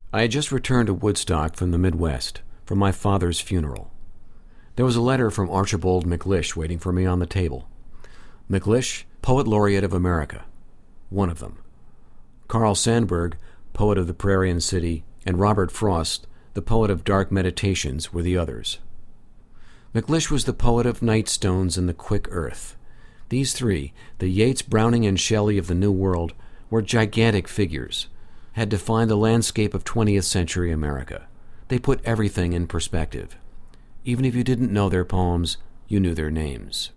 I had just returned to Woodstock from the Midwest, from my father's funeral. There was a letter from Archibald MacLeish waiting for me on the table. MacLeish, Poet Laureate of America, one of them. Carl Sandburg, poet of the Prairie and City, and Robert Frost, the poet of Dark Meditations, were the others. MacLeish was the poet of Nightstones and the Quick Earth. These three, the Yeats, Browning, and Shelley of the New World, were gigantic figures, had defined the landscape of 20th century America. They put everything in perspective. Even if you didn't know their poems, you knew their names.